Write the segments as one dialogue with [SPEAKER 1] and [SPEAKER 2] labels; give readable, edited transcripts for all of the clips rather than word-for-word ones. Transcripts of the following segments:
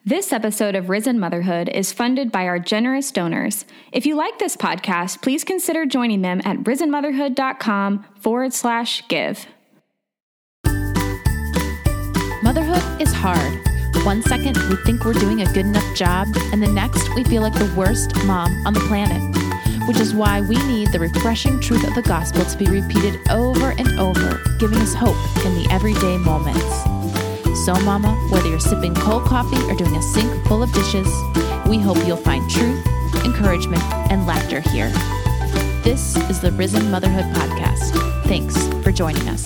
[SPEAKER 1] This episode of Risen Motherhood is funded by our generous donors. If you like this podcast, please consider joining them at risenmotherhood.com/give.
[SPEAKER 2] Motherhood is hard. 1 second, we think we're doing a good enough job, and the next, we feel like the worst mom on the planet. Which is why we need the refreshing truth of the gospel to be repeated over and over, giving us hope in the everyday moments. So, Mama, whether you're sipping cold coffee or doing a sink full of dishes, we hope you'll find truth, encouragement, and laughter here. This is the Risen Motherhood Podcast. Thanks for joining us.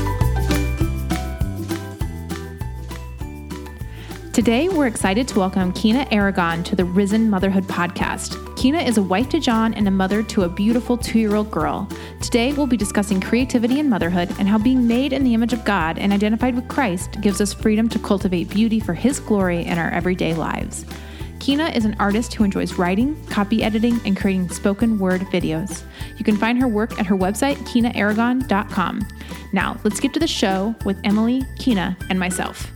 [SPEAKER 2] Today, we're excited to welcome Kina Aragon to the Risen Motherhood Podcast. Kina is a wife to John and a mother to a beautiful 2-year-old girl. Today, we'll be discussing creativity and motherhood and how being made in the image of God and identified with Christ gives us freedom to cultivate beauty for His glory in our everyday lives. Kina is an artist who enjoys writing, copy editing, and creating spoken word videos. You can find her work at her website, kinaaragon.com. Now, let's get to the show with Emily, Kina, and myself.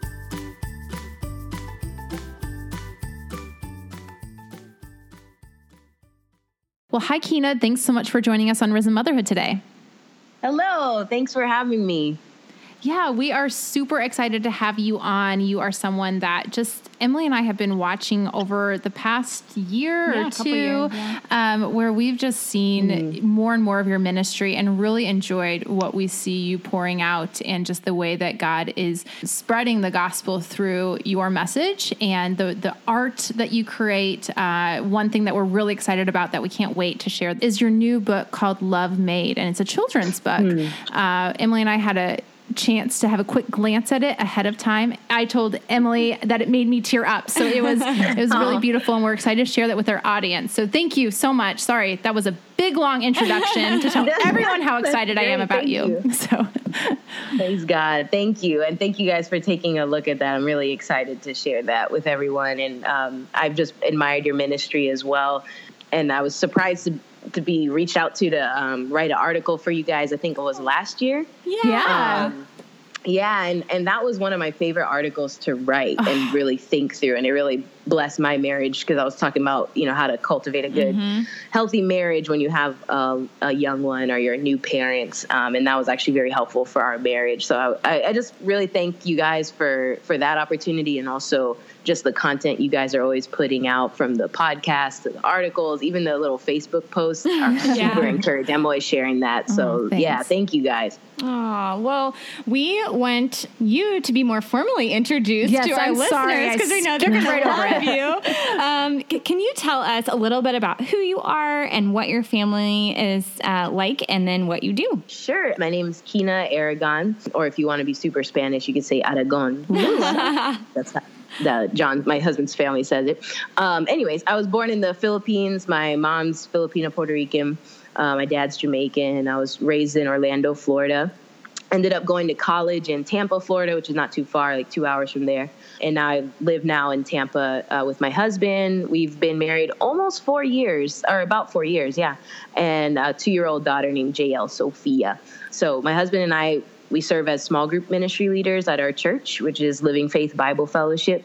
[SPEAKER 2] Well, hi, Kina. Thanks so much for joining us on Risen Motherhood today.
[SPEAKER 3] Hello. Thanks for having me.
[SPEAKER 2] Yeah, we are super excited to have you on. You are someone that Emily and I have been watching over the past year or two, where we've just seen more and more of your ministry and really enjoyed what we see you pouring out and just the way that God is spreading the gospel through your message and the art that you create. One thing that we're really excited about that we can't wait to share is your new book called Love Made, and it's a children's book. Emily and I had a chance to have a quick glance at it ahead of time. I told Emily that it made me tear up. So it was really beautiful, and we're excited to share that with our audience. So thank you so much. Sorry, that was a big, long introduction to tell everyone how excited I am about you. So
[SPEAKER 3] praise God. Thank you. And thank you guys for taking a look at that. I'm really excited to share that with everyone. And I've just admired your ministry as well. And I was surprised to be reached out to write an article for you guys. I think it was last year.
[SPEAKER 2] Yeah.
[SPEAKER 3] And that was one of my favorite articles to write and really think through. And it really blessed my marriage because I was talking about, how to cultivate a good, healthy marriage when you have a young one or you're a new parent. And that was actually very helpful for our marriage. So I just really thank you guys for that opportunity, and also just the content you guys are always putting out, from the podcast to the articles, even the little Facebook posts are super encouraging. I'm always sharing that. So thank you guys.
[SPEAKER 1] Oh, well, we want you to be more formally introduced to our listeners, because we know they're going to write over you. Can you tell us a little bit about who you are and what your family is like, and then what you do?
[SPEAKER 3] Sure. My name is Kina Aragon, or if you want to be super Spanish, you could say Aragon. That's how John, my husband's family, says it. Anyways, I was born in the Philippines. My mom's Filipino Puerto Rican. My dad's Jamaican. I was raised in Orlando, Florida. Ended up going to college in Tampa, Florida, which is not too far, like 2 hours from there. And now I live now in Tampa with my husband. We've been married almost 4 years, or about 4 years, and a 2-year-old daughter named JL Sophia. So my husband and I, we serve as small group ministry leaders at our church, which is Living Faith Bible Fellowship.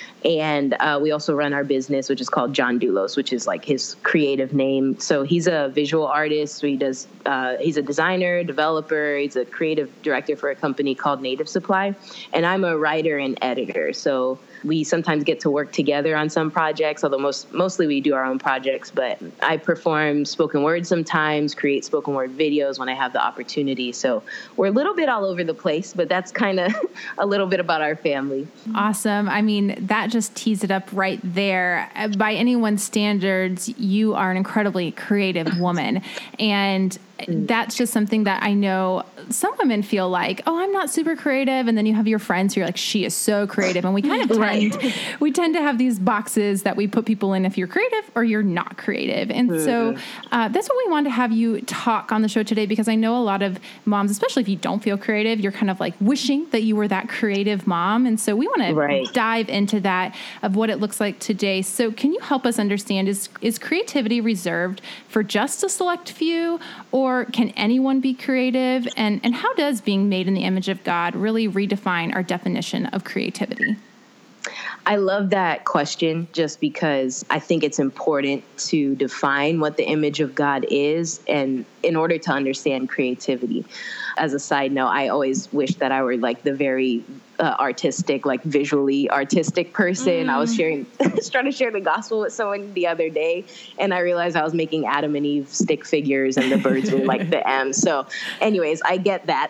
[SPEAKER 3] And we also run our business, which is called John Doulos, which is like his creative name. So he's a visual artist. So he's a designer, developer. He's a creative director for a company called Native Supply. And I'm a writer and editor. So we sometimes get to work together on some projects, although mostly we do our own projects. But I perform spoken word sometimes, create spoken word videos when I have the opportunity. So we're a little bit all over the place, but that's kind of a little bit about our family.
[SPEAKER 2] Awesome. I mean, that just tees it up right there. By anyone's standards, you are an incredibly creative woman. And that's just something that I know some women feel like, oh, I'm not super creative. And then you have your friends who are like, she is so creative. And we kind of tend to have these boxes that we put people in if you're creative or you're not creative. And so that's what we wanted to have you talk on the show today, because I know a lot of moms, especially if you don't feel creative, you're kind of like wishing that you were that creative mom. And so we want to dive into that, of what it looks like today. So can you help us understand, is creativity reserved for just a select few, or can anyone be creative? And how does being made in the image of God really redefine our definition of creativity?
[SPEAKER 3] I love that question just because I think it's important to define what the image of God is, and in order to understand creativity. As a side note, I always wish that I were like the very artistic, like visually artistic person. I was trying to share the gospel with someone the other day, and I realized I was making Adam and Eve stick figures and the birds were like the M. So anyways, I get that.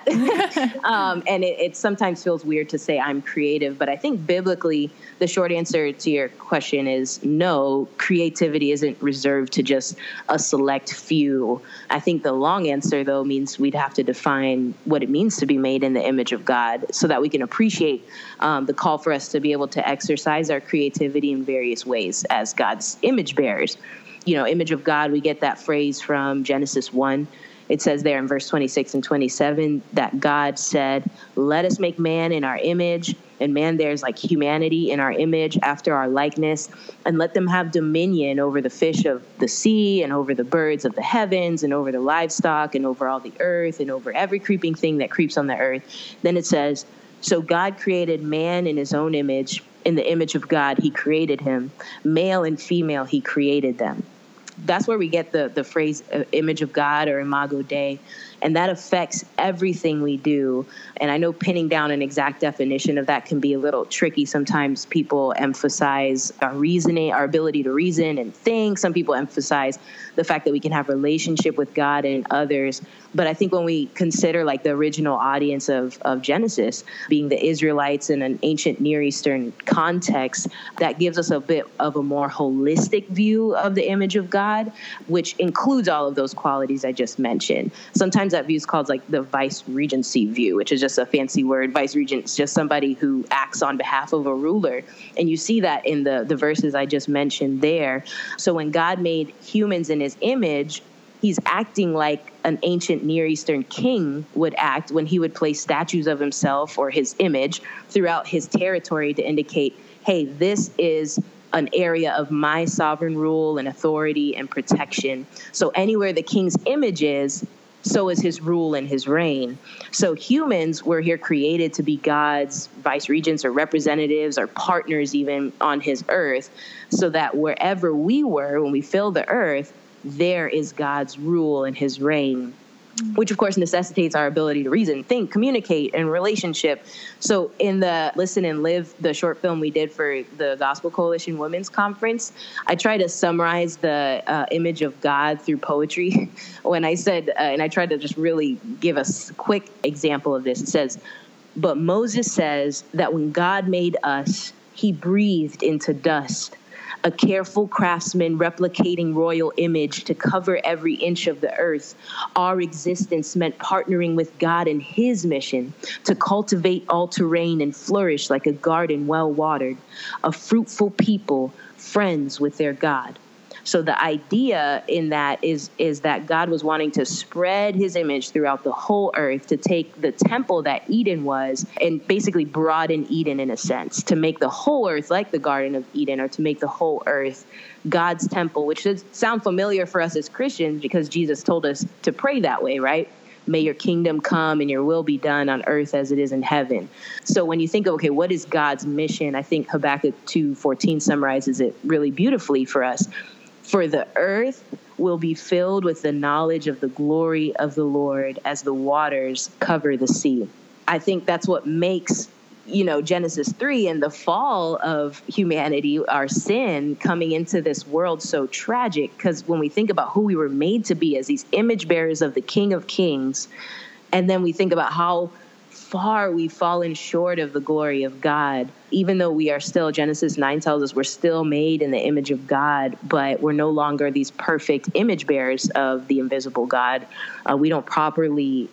[SPEAKER 3] And it sometimes feels weird to say I'm creative, but I think biblically, the short answer to your question is no, creativity isn't reserved to just a select few. I think the long answer, though, means we'd have to define what it means to be made in the image of God so that we can appreciate the call for us to be able to exercise our creativity in various ways as God's image bearers. You know, image of God, we get that phrase from Genesis 1. It says there in verse 26 and 27 that God said, let us make man in our image. And man, there's like humanity in our image after our likeness, and let them have dominion over the fish of the sea and over the birds of the heavens and over the livestock and over all the earth and over every creeping thing that creeps on the earth. Then it says, so God created man in his own image. In the image of God, he created him. Male and female, he created them. That's where we get the phrase image of God or imago Dei. And that affects everything we do. And I know pinning down an exact definition of that can be a little tricky. Sometimes people emphasize our reasoning, our ability to reason and think. Some people emphasize the fact that we can have relationship with God and others. But I think when we consider like the original audience of Genesis being the Israelites in an ancient Near Eastern context, that gives us a bit of a more holistic view of the image of God, which includes all of those qualities I just mentioned. Sometimes that view is called like the vice regency view, which is just a fancy word. Vice regent is just somebody who acts on behalf of a ruler. And you see that in the verses I just mentioned there. So when God made humans in his image, he's acting like an ancient Near Eastern king would act when he would place statues of himself or his image throughout his territory to indicate, hey, this is an area of my sovereign rule and authority and protection. So anywhere the king's image is, so is his rule and his reign. So humans were here created to be God's vice regents or representatives or partners even on his earth, so that wherever we were, when we fill the earth, there is God's rule and his reign, which of course necessitates our ability to reason, think, communicate, and relationship. So in the Listen and Live, the short film we did for the Gospel Coalition Women's Conference, I try to summarize the image of God through poetry. When I said, and I tried to just really give a quick example of this. It says, but Moses says that when God made us, he breathed into dust. A careful craftsman replicating royal image to cover every inch of the earth. Our existence meant partnering with God in his mission to cultivate all terrain and flourish like a garden well watered, a fruitful people, friends with their God. So the idea in that is that God was wanting to spread his image throughout the whole earth, to take the temple that Eden was and basically broaden Eden in a sense, to make the whole earth like the Garden of Eden, or to make the whole earth God's temple, which should sound familiar for us as Christians because Jesus told us to pray that way, right? May your kingdom come and your will be done on earth as it is in heaven. So when you think of, okay, what is God's mission? I think Habakkuk 2:14 summarizes it really beautifully for us. For the earth will be filled with the knowledge of the glory of the Lord as the waters cover the sea. I think that's what makes, Genesis 3 and the fall of humanity, our sin coming into this world so tragic. Because when we think about who we were made to be as these image bearers of the King of Kings, and then we think about how far we've fallen short of the glory of God, even though we are still, Genesis 9 tells us we're still made in the image of God, but we're no longer these perfect image bearers of the invisible God. We don't properly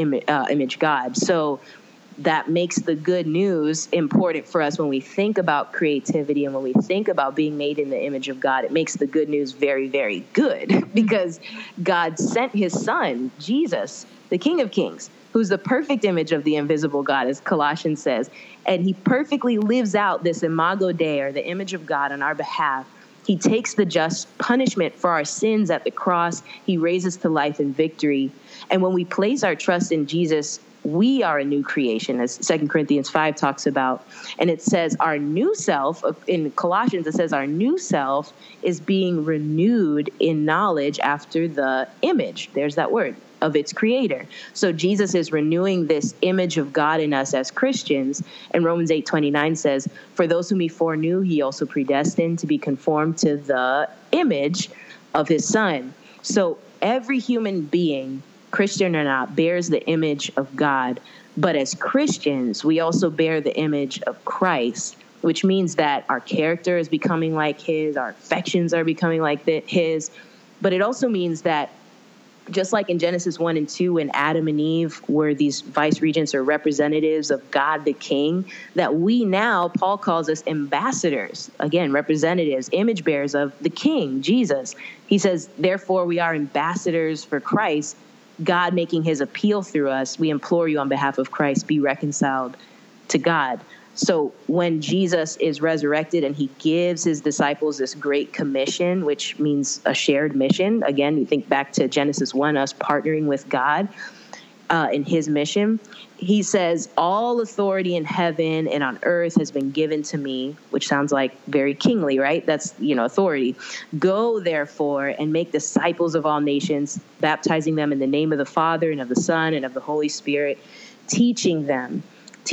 [SPEAKER 3] image God. So that makes the good news important for us when we think about creativity and when we think about being made in the image of God. It makes the good news very, very good because God sent his son, Jesus, the King of Kings, who's the perfect image of the invisible God, as Colossians says. And he perfectly lives out this imago Dei, or the image of God, on our behalf. He takes the just punishment for our sins at the cross. He raises to life and victory. And when we place our trust in Jesus, we are a new creation, as 2 Corinthians 5 talks about. And it says our new self, in Colossians, it says our new self is being renewed in knowledge after the image. There's that word, of its creator. So Jesus is renewing this image of God in us as Christians. And Romans 8:29 says, for those whom he foreknew, he also predestined to be conformed to the image of his son. So every human being, Christian or not, bears the image of God. But as Christians, we also bear the image of Christ, which means that our character is becoming like his, our affections are becoming like his. But it also means that just like in Genesis 1 and 2, when Adam and Eve were these vice regents or representatives of God the King, that we now, Paul calls us ambassadors, again, representatives, image bearers of the King, Jesus. He says, therefore, we are ambassadors for Christ, God making his appeal through us. We implore you on behalf of Christ, be reconciled to God. So when Jesus is resurrected and he gives his disciples this great commission, which means a shared mission, again, you think back to Genesis 1, us partnering with God in his mission. He says, all authority in heaven and on earth has been given to me, which sounds like very kingly, right? That's, authority. Go, therefore, and make disciples of all nations, baptizing them in the name of the Father and of the Son and of the Holy Spirit, teaching them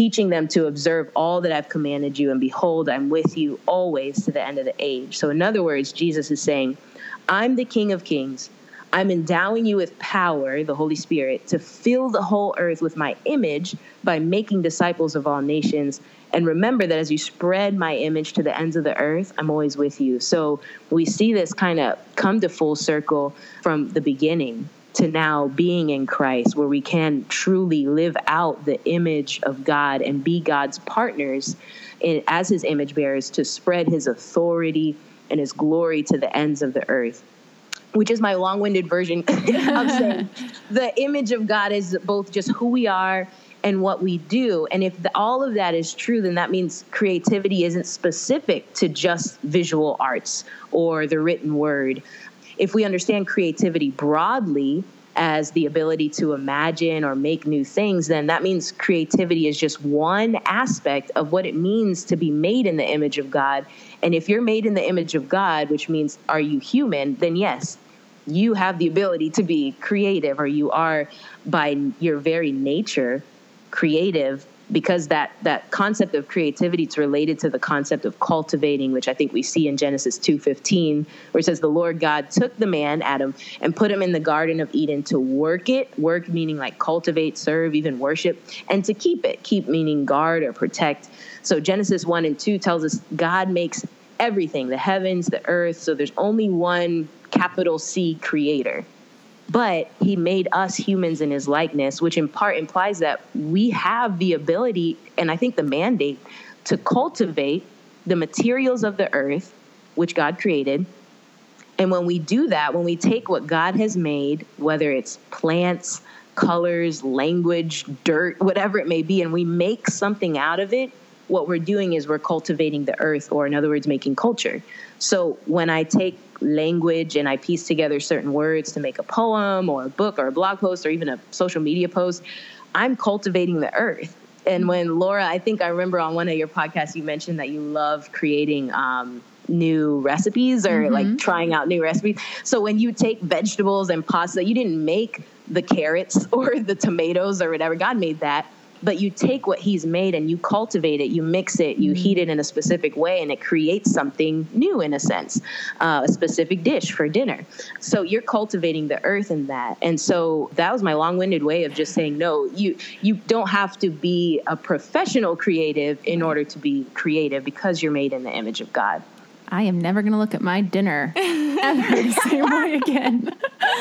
[SPEAKER 3] to observe all that I've commanded you. And behold, I'm with you always to the end of the age. So in other words, Jesus is saying, I'm the King of Kings. I'm endowing you with power, the Holy Spirit, to fill the whole earth with my image by making disciples of all nations. And remember that as you spread my image to the ends of the earth, I'm always with you. So we see this kind of come to full circle from the beginning to now being in Christ, where we can truly live out the image of God and be God's partners as his image bearers to spread his authority and his glory to the ends of the earth, which is my long-winded version of saying the image of God is both just who we are and what we do. And if all of that is true, then that means creativity isn't specific to just visual arts or the written word. If we understand creativity broadly as the ability to imagine or make new things, then that means creativity is just one aspect of what it means to be made in the image of God. And if you're made in the image of God, which means are you human, then yes, you have the ability to be creative, or you are by your very nature creative, because that concept of creativity is related to the concept of cultivating, which I think we see in Genesis 2:15, where it says the Lord God took the man, Adam, and put him in the Garden of Eden to work it, work meaning like cultivate, serve, even worship, and to keep it, keep meaning guard or protect. So Genesis 1 and 2 tells us God makes everything, the heavens, the earth, so there's only one capital C creator. But he made us humans in his likeness, which in part implies that we have the ability, and I think the mandate, to cultivate the materials of the earth, which God created. And when we do that, when we take what God has made, whether it's plants, colors, language, dirt, whatever it may be, and we make something out of it, what we're doing is we're cultivating the earth, or in other words, making culture. So when I take language and I piece together certain words to make a poem or a book or a blog post or even a social media post, I'm cultivating the earth. And when Laura, I think I remember on one of your podcasts, you mentioned that you love creating new recipes or like trying out new recipes. So when you take vegetables and pasta, you didn't make the carrots or the tomatoes or whatever. God made that. But you take what he's made and you cultivate it, you mix it, you heat it in a specific way, and it creates something new in a sense, a specific dish for dinner. So you're cultivating the earth in that. And so that was my long-winded way of just saying, no, you don't have to be a professional creative in order to be creative, because you're made in the image of God.
[SPEAKER 2] I am never going to look at my dinner ever the same way again.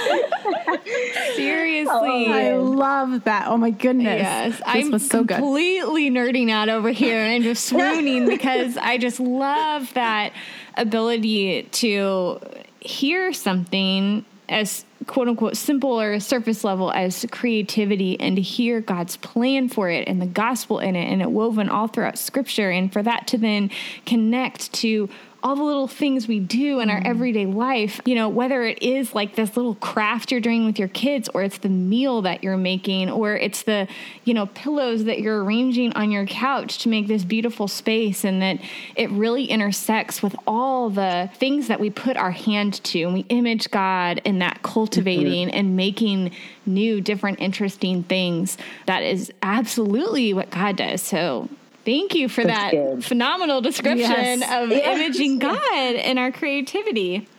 [SPEAKER 1] Seriously.
[SPEAKER 2] Oh, I love that. Oh my goodness.
[SPEAKER 1] Yes. I'm so completely nerding out over here and just swooning because I just love that ability to hear something as quote unquote simple or surface level as creativity, and to hear God's plan for it and the gospel in it, and it woven all throughout scripture. And for that to then connect to all the little things we do in our everyday life, you know, whether it is like this little craft you're doing with your kids, or it's the meal that you're making, or it's the, you know, pillows that you're arranging on your couch to make this beautiful space, and that it really intersects with all the things that we put our hand to, and we image God in that cultivating and making new, different, interesting things. That is absolutely what God does. So thank you for that phenomenal description of imaging God in our creativity.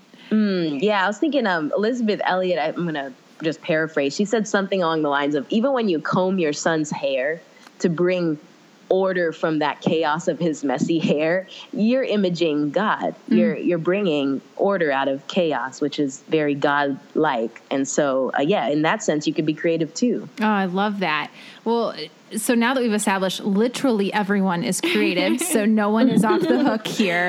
[SPEAKER 3] I was thinking Elizabeth Elliot, I'm going to just paraphrase. She said something along the lines of, even when you comb your son's hair to bring order from that chaos of his messy hair, you're imaging God. You're bringing order out of chaos, which is very God-like. And so, in that sense, you could be creative too.
[SPEAKER 2] Oh, I love that. Well, so now that we've established literally everyone is creative, so no one is off the hook here.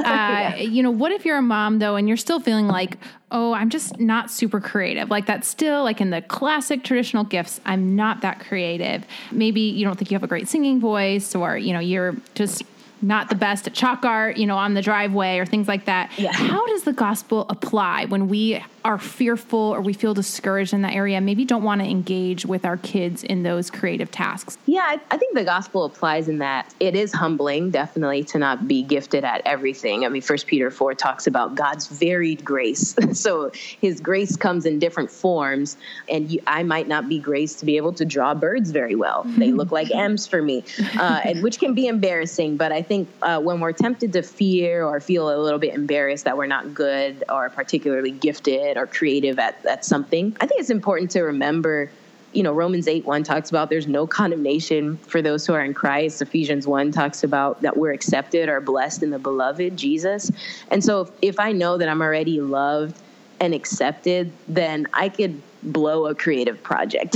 [SPEAKER 2] You know, what if you're a mom though, and you're still feeling like, oh, I'm just not super creative. Like that's still like in the classic traditional gifts, I'm not that creative. Maybe you don't think you have a great singing voice, or, you know, you're just not the best at chalk art, you know, on the driveway or things like that. Yeah. How does the gospel apply when we are fearful or we feel discouraged in that area, maybe don't want to engage with our kids in those creative tasks?
[SPEAKER 3] Yeah, I think the gospel applies in that it is humbling, definitely, to not be gifted at everything. I mean, 1 Peter 4 talks about God's varied grace. So his grace comes in different forms, and I might not be graced to be able to draw birds very well. They look like M's for me, and which can be embarrassing. But I think when we're tempted to fear or feel a little bit embarrassed that we're not good or particularly gifted or creative at something, I think it's important to remember, you know, Romans 8:1 talks about there's no condemnation for those who are in Christ. Ephesians 1 talks about that we're accepted or blessed in the beloved Jesus. And so if I know that I'm already loved and accepted, then I could blow a creative project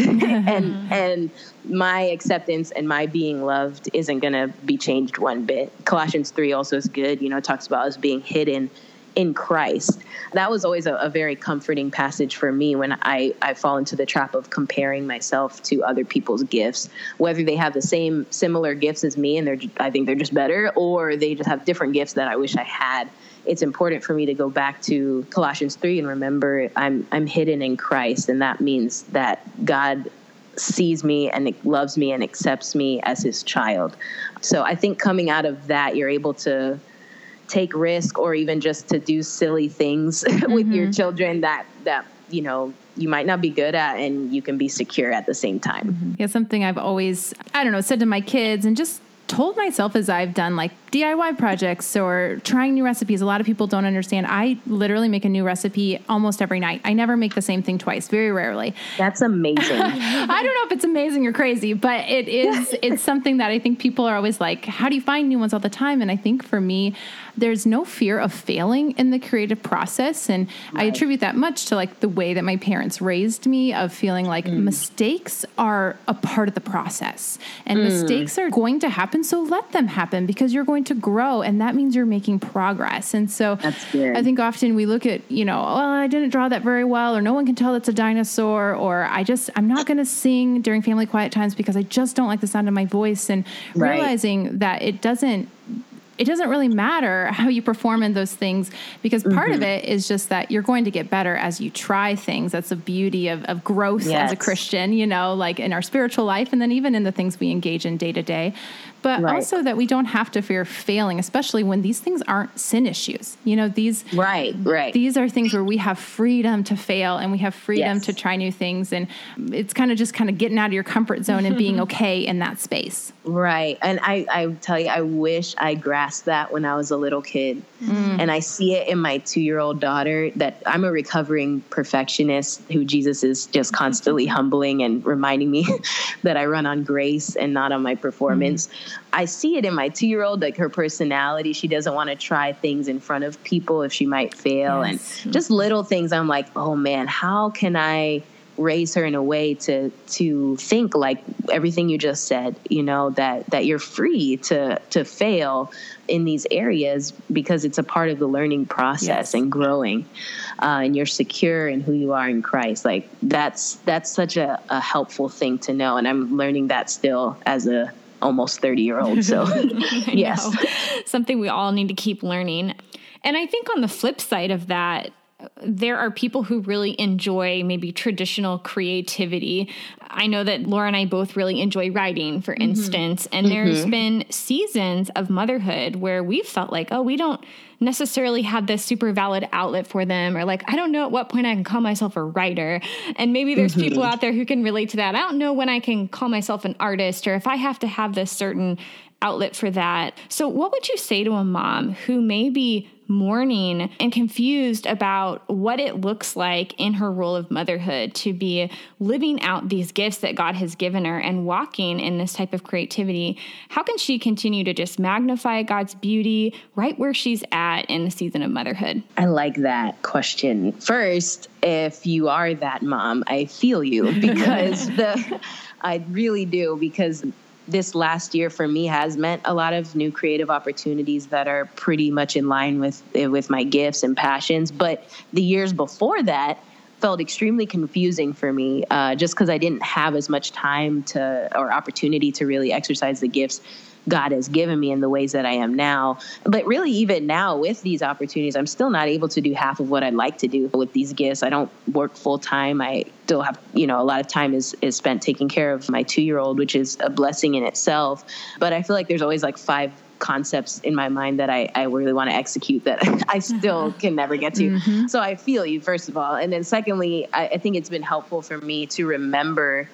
[SPEAKER 3] and my acceptance and my being loved isn't going to be changed one bit. Colossians 3 also is good. You know, it talks about us being hidden in Christ. That was always a very comforting passage for me when I fall into the trap of comparing myself to other people's gifts, whether they have the similar gifts as me and I think they're just better, or they just have different gifts that I wish I had. It's important for me to go back to Colossians 3 and remember I'm hidden in Christ, and that means that God sees me and loves me and accepts me as his child. So I think coming out of that, you're able to take risk, or even just to do silly things with your children that you know you might not be good at, and you can be secure at the same time.
[SPEAKER 2] Yeah, something I've always, said to my kids and just told myself as I've done like DIY projects or trying new recipes. A lot of people don't understand. I literally make a new recipe almost every night. I never make the same thing twice, very rarely.
[SPEAKER 3] That's amazing.
[SPEAKER 2] I don't know if it's amazing or crazy, but it's something that I think people are always like, how do you find new ones all the time? And I think for me, there's no fear of failing in the creative process. And I attribute that much to like the way that my parents raised me, of feeling like mistakes are a part of the process, and mistakes are going to happen. So let them happen, because you're going to grow, and that means you're making progress. And so I think often we look at, I didn't draw that very well, or no one can tell that's a dinosaur, or I'm not going to sing during family quiet times because I just don't like the sound of my voice, and realizing that it doesn't really matter how you perform in those things, because part of it is just that you're going to get better as you try things. That's the beauty of growth as a Christian, like in our spiritual life, and then even in the things we engage in day to day. But also that we don't have to fear failing, especially when these things aren't sin issues. These are things where we have freedom to fail, and we have freedom to try new things. And it's kind of getting out of your comfort zone and being okay in that space.
[SPEAKER 3] Right. And I tell you, I wish I grasped that when I was a little kid. And I see it in my 2-year-old daughter, that I'm a recovering perfectionist who Jesus is just constantly humbling and reminding me that I run on grace and not on my performance. I see it in my 2-year-old, like her personality. She doesn't want to try things in front of people if she might fail. And just little things. I'm like, oh man, how can I raise her in a way to think like everything you just said, that you're free to fail in these areas, because it's a part of the learning process and growing, and you're secure in who you are in Christ. Like that's such a helpful thing to know. And I'm learning that still as a almost 30-year-old. So yes,
[SPEAKER 1] something we all need to keep learning. And I think on the flip side of that, there are people who really enjoy maybe traditional creativity. I know that Laura and I both really enjoy writing, for instance, and there's been seasons of motherhood where we've felt like, oh, we don't necessarily have this super valid outlet for them, or like, I don't know at what point I can call myself a writer. And maybe there's people out there who can relate to that. I don't know when I can call myself an artist, or if I have to have this certain outlet for that. So what would you say to a mom who may be mourning and confused about what it looks like in her role of motherhood to be living out these gifts that God has given her and walking in this type of creativity? How can she continue to just magnify God's beauty right where she's at in the season of motherhood?
[SPEAKER 3] I like that question. First, if you are that mom, I feel you, because I really do, because this last year for me has meant a lot of new creative opportunities that are pretty much in line with my gifts and passions. But the years before that felt extremely confusing for me, just because I didn't have as much time or opportunity to really exercise the gifts God has given me in the ways that I am now. But really, even now with these opportunities, I'm still not able to do half of what I'd like to do with these gifts. I don't work full time. I still have, a lot of time is spent taking care of my 2-year-old, which is a blessing in itself. But I feel like there's always like 5 concepts in my mind that I really want to execute that I still can never get to. So I feel you, first of all. And then secondly, I think it's been helpful for me to remember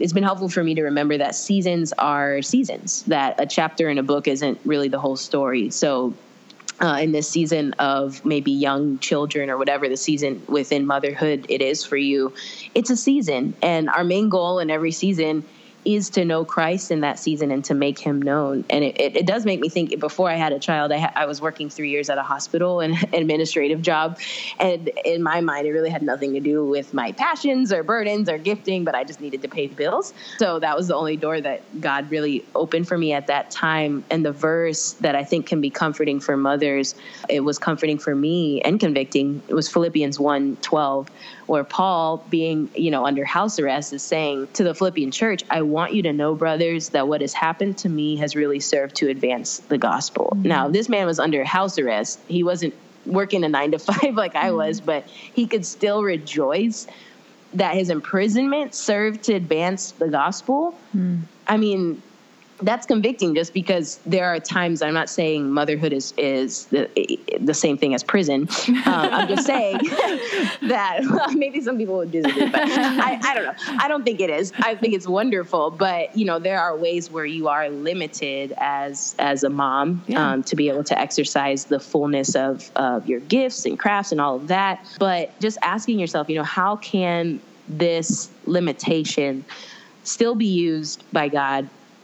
[SPEAKER 3] that seasons are seasons, that a chapter in a book isn't really the whole story. So in this season of maybe young children or whatever the season within motherhood it is for you, it's a season. And our main goal in every season is to know Christ in that season and to make him known. And it does make me think, before I had a child, I was working 3 years at a hospital, an administrative job. And in my mind, it really had nothing to do with my passions or burdens or gifting, but I just needed to pay the bills. So that was the only door that God really opened for me at that time. And the verse that I think can be comforting for mothers, it was comforting for me and convicting. It was Philippians 1:12, where Paul, being, under house arrest, is saying to the Philippian church, I want you to know, brothers, that what has happened to me has really served to advance the gospel. Now, this man was under house arrest. He wasn't working a 9-to-5 like I was, but he could still rejoice that his imprisonment served to advance the gospel. I mean, that's convicting, just because there are times, I'm not saying motherhood is the same thing as prison. I'm just saying that maybe some people would disagree, but I don't know. I don't think it is. I think it's wonderful, but there are ways where you are limited as a mom to be able to exercise the fullness of your gifts and crafts and all of that. But just asking yourself, how can this limitation still be used by God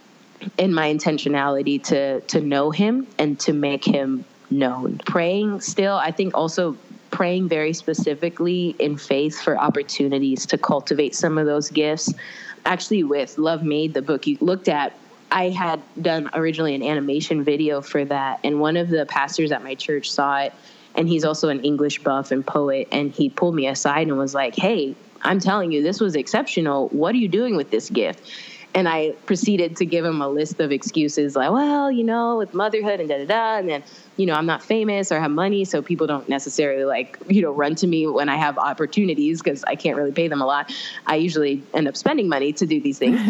[SPEAKER 3] in my intentionality to know him and to make him known? Praying still, I think also praying very specifically in faith for opportunities to cultivate some of those gifts. Actually, with Love Made, the book you looked at, I had done originally an animation video for that. And one of the pastors at my church saw it, and he's also an English buff and poet. And he pulled me aside and was like, hey, I'm telling you, this was exceptional. What are you doing with this gift? And I proceeded to give him a list of excuses like, well, with motherhood and da-da-da. And then, I'm not famous or have money, so people don't necessarily run to me when I have opportunities, because I can't really pay them a lot. I usually end up spending money to do these things.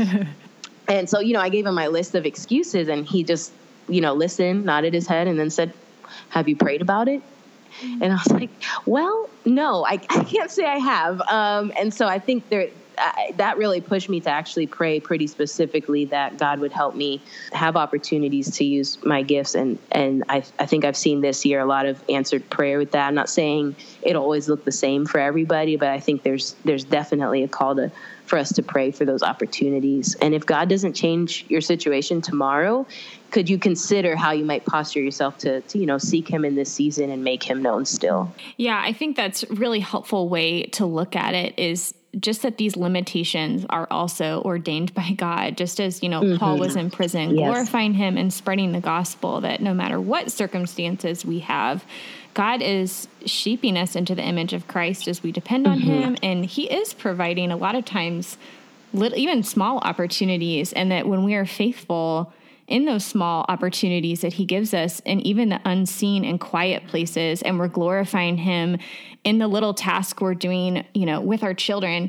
[SPEAKER 3] And so, I gave him my list of excuses, and he just, listened, nodded his head, and then said, have you prayed about it? And I was like, well, no, I can't say I have. And so I think that really pushed me to actually pray pretty specifically that God would help me have opportunities to use my gifts. And I think I've seen this year a lot of answered prayer with that. I'm not saying it'll always look the same for everybody, but I think there's definitely a call for us to pray for those opportunities. And if God doesn't change your situation tomorrow, could you consider how you might posture yourself to seek him in this season and make him known still?
[SPEAKER 1] Yeah, I think that's a really helpful way to look at it, is just that these limitations are also ordained by God, just as, Paul was in prison, glorifying him and spreading the gospel, that no matter what circumstances we have, God is shaping us into the image of Christ as we depend on him. And he is providing a lot of times even small opportunities, and that when we are faithful, in those small opportunities that he gives us, and even the unseen and quiet places. And we're glorifying him in the little task we're doing, with our children.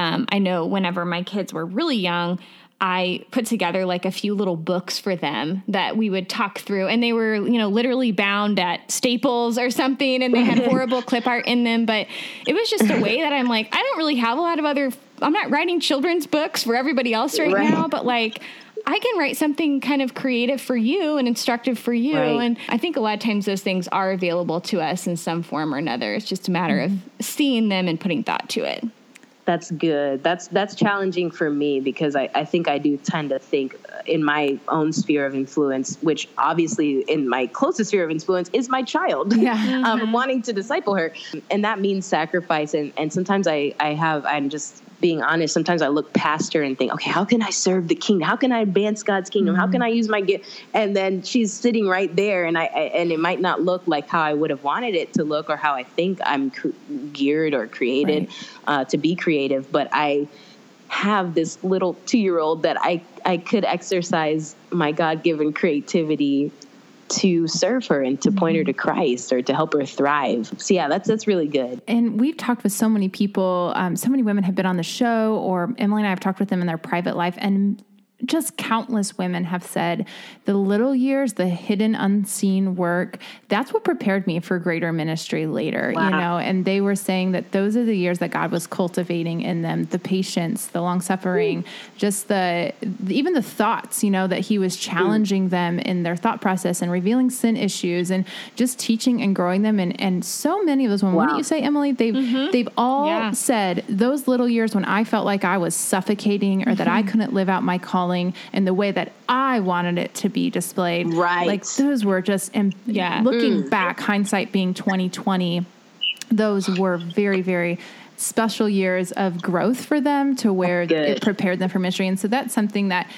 [SPEAKER 1] I know whenever my kids were really young, I put together like a few little books for them that we would talk through, and they were, literally bound at Staples or something, and they had horrible clip art in them. But it was just a way that I'm like, I don't really have a lot of I'm not writing children's books for everybody else right now, but like, I can write something kind of creative for you and instructive for you. Right. And I think a lot of times those things are available to us in some form or another. It's just a matter of seeing them and putting thought to it.
[SPEAKER 3] That's good. That's challenging for me, because I think I do tend to think in my own sphere of influence, which obviously in my closest sphere of influence is my child, wanting to disciple her. And that means sacrifice. And sometimes I'm just being honest, sometimes I look past her and think, okay, how can I serve the kingdom? How can I advance God's kingdom? How can I use my gift? And then she's sitting right there, and and it might not look like how I would have wanted it to look, or how I think I'm geared or created to be creative. But I have this little 2-year-old that I could exercise my God-given creativity to serve her and to point her to Christ, or to help her thrive. So yeah, that's really good.
[SPEAKER 2] And we've talked with so many people, so many women have been on the show, or Emily and I have talked with them in their private life, and just countless women have said the little years, the hidden, unseen work, that's what prepared me for greater ministry later, and they were saying that those are the years that God was cultivating in them, the patience, the long suffering, just even the thoughts, that he was challenging them in their thought process and revealing sin issues and just teaching and growing them. And so many of those women, wouldn't you say, Emily, they've all said those little years when I felt like I was suffocating, or that I couldn't live out my calling in the way that I wanted it to be displayed.
[SPEAKER 3] Right.
[SPEAKER 2] Like those were just, looking back, hindsight being 2020, those were very, very special years of growth for them, to where it prepared them for ministry. And so that's something that,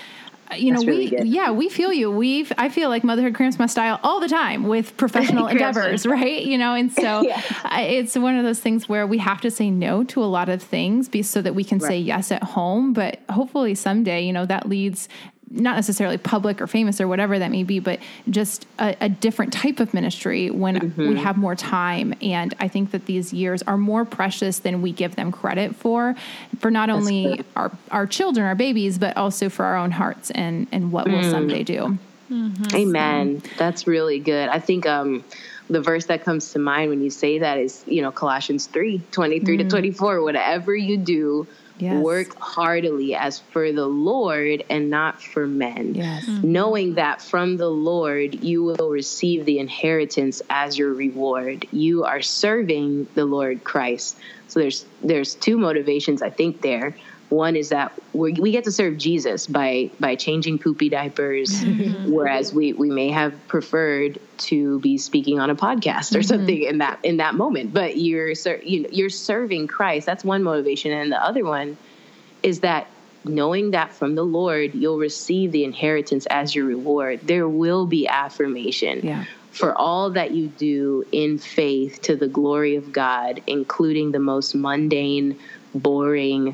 [SPEAKER 2] we feel you. I feel like motherhood cramps my style all the time with professional endeavors, right? And so it's one of those things where we have to say no to a lot of things so that we can say yes at home. But hopefully someday, that leads not necessarily public or famous or whatever that may be, but just a different type of ministry when we have more time. And I think that these years are more precious than we give them credit for not only our children, our babies, but also for our own hearts and what we'll someday do.
[SPEAKER 3] Mm-hmm. Amen. That's really good. I think the verse that comes to mind when you say that is, Colossians 3:23 to 24, whatever you do, work heartily as for the Lord and not for men, knowing that from the Lord you will receive the inheritance as your reward. You are serving the Lord Christ. So there's two motivations, I think, there. One is that we get to serve Jesus by changing poopy diapers, whereas we may have preferred to be speaking on a podcast or something in that moment. But you're serving Christ. That's one motivation, and the other one is that knowing that from the Lord you'll receive the inheritance as your reward. There will be affirmation for all that you do in faith to the glory of God, including the most mundane, boring,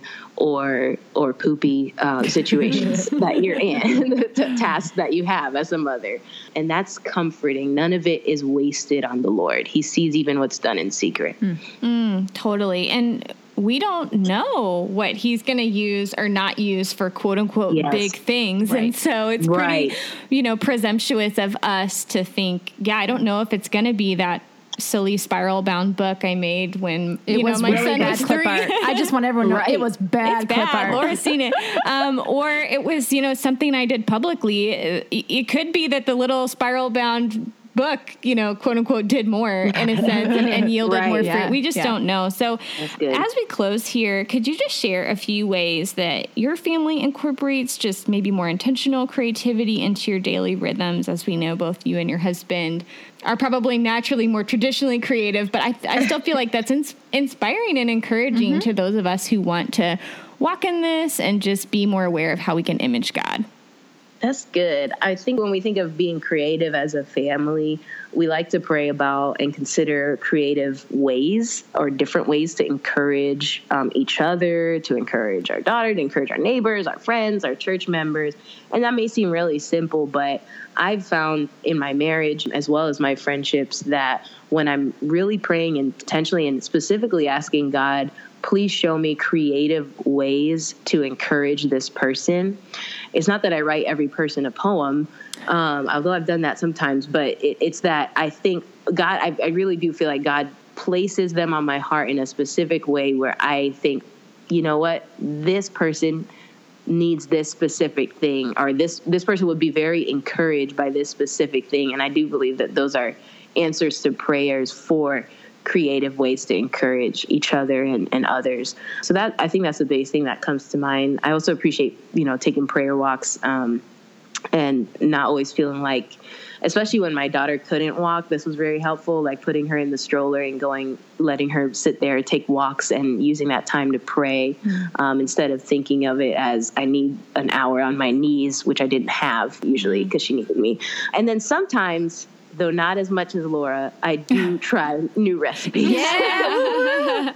[SPEAKER 3] or poopy situations that you're in, the tasks that you have as a mother. And that's comforting. None of it is wasted on the Lord. He sees even what's done in secret.
[SPEAKER 1] Totally. And we don't know what he's going to use or not use for quote unquote big things. Right. And so it's pretty, presumptuous of us to think, I don't know if it's going to be that silly spiral bound book I made when my son was 3.
[SPEAKER 2] I just want everyone to know it was bad clip art.
[SPEAKER 1] Laura's seen it. Or it was, something I did publicly. It could be that the little spiral bound book, quote unquote, did more in a sense and yielded more fruit. We just don't know. So as we close here, could you just share a few ways that your family incorporates just maybe more intentional creativity into your daily rhythms? As we know, both you and your husband are probably naturally more traditionally creative, but I still feel like that's inspiring and encouraging to those of us who want to walk in this and just be more aware of how we can image God.
[SPEAKER 3] That's good. I think when we think of being creative as a family, we like to pray about and consider creative ways or different ways to encourage each other, to encourage our daughter, to encourage our neighbors, our friends, our church members. And that may seem really simple, but I've found in my marriage as well as my friendships that when I'm really praying and potentially and specifically asking God, please show me creative ways to encourage this person. It's not that I write every person a poem, although I've done that sometimes, but it's that I think God, I really do feel like God places them on my heart in a specific way where I think, you know what, this person needs this specific thing, or this person would be very encouraged by this specific thing. And I do believe that those are answers to prayers for creative ways to encourage each other and others. So that, I think that's the biggest thing that comes to mind. I also appreciate, taking prayer walks and not always feeling like, especially when my daughter couldn't walk, this was very helpful, like putting her in the stroller and letting her sit there, take walks, and using that time to pray instead of thinking of it as I need an hour on my knees, which I didn't have usually because she needed me. And then sometimes, though not as much as Laura, I do try new recipes. Yeah.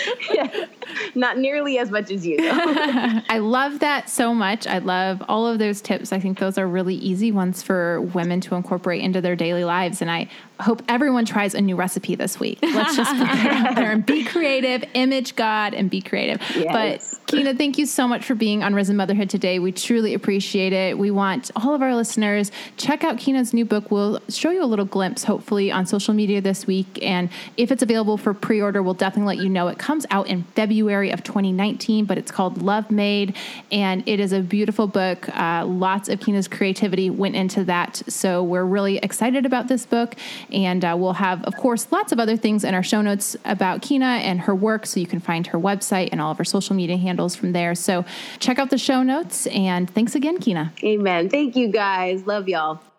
[SPEAKER 3] Not nearly as much as you, though.
[SPEAKER 2] I love that so much. I love all of those tips. I think those are really easy ones for women to incorporate into their daily lives. And I hope everyone tries a new recipe this week. Let's just put that out there and be creative, image God, and be creative. Yes. But Kina, thank you so much for being on Risen Motherhood today. We truly appreciate it. We want all of our listeners, check out Kina's new book. We'll show you a little glimpse, hopefully, on social media this week. And if it's available for pre-order, we'll definitely let you know. It comes out in February of 2019, but it's called Love Made. And it is a beautiful book. Lots of Kina's creativity went into that. So we're really excited about this book. And we'll have, of course, lots of other things in our show notes about Kina and her work. So you can find her website and all of her social media handles from there. So check out the show notes. And thanks again, Kina.
[SPEAKER 3] Amen. Thank you, guys. Love y'all.